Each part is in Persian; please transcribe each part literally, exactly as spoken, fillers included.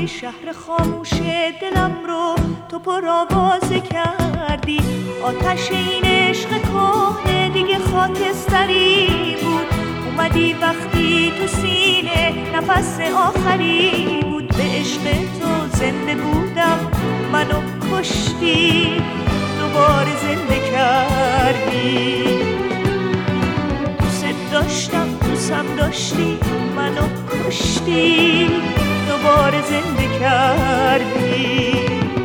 رفتی شهر خاموش دلم رو تو پر آوازه کردی. آتش این عشق کهنه دیگه خاکستری بود. اومدی وقتی تو سینه نفس آخری بود. به عشق تو زنده بودم منو کشتی دوباره زنده کردی. دوست داشتم دوستم داشتی منو کشتی دوباره زنده کردی.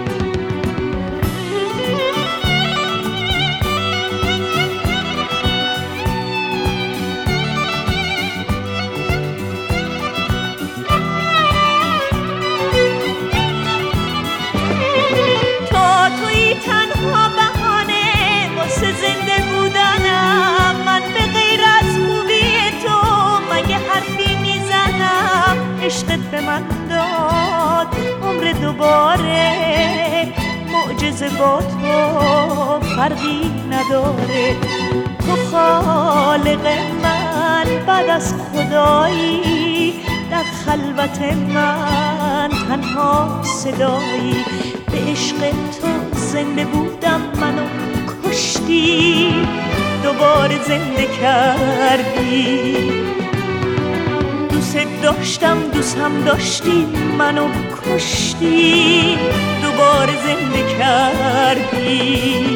تا توی تنها بهانه واسه زنده بودنم، من به غیر از خوبی تو مگه حرفی میزنم. عشقت به من داد عمر دوباره، معجزه با تو فرقی نداره. تو خالق من بعد از خدایی، در خلوت من تنها صدایی. به عشق تو زنده بودم منو کشتی دوباره زنده کردی. دوست داشتم دوستم داشتی منو کشتی دوباره زنده کردی.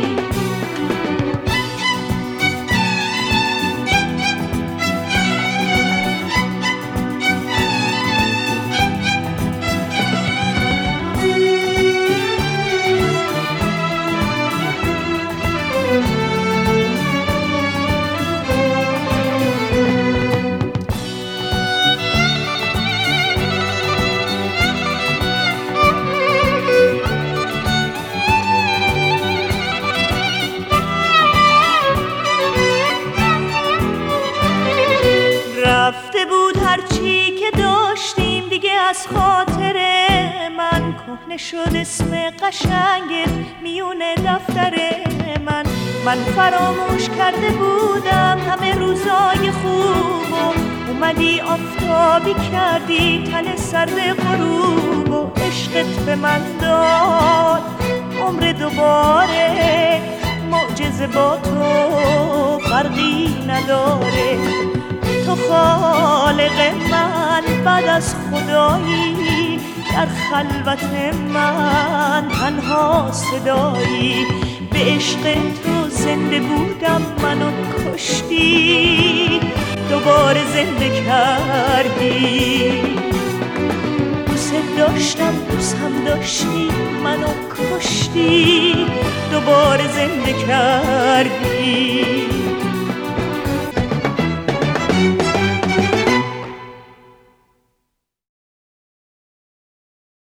رفته بود هرچی که داشتیم دیگه از خاطر من. کهنه شد اسم قشنگت میونه دفتر من. من فراموش کرده بودم همه روزای خوبو. اومدی آفتابی کردی تن سر غروب. و عشقت به من داد عمر دوباره، معجزه با تو فرقی نداره. تو خالق من بعد از خدایی، در خلوت من تنها صدایی. به عشق تو زنده بودم منو کشتی دوباره زنده کردی. دوست داشتم دوستم داشتی منو کشتی دوباره زنده کردی.